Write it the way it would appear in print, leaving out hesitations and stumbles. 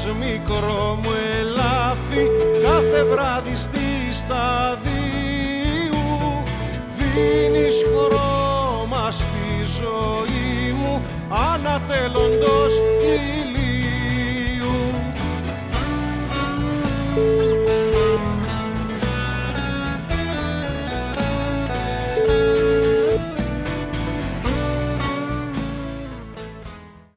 μικρό μου ελάφι κάθε βράδυ στη σταδίου δίνεις χρώμα στη ζωή μου ανατέλλοντος.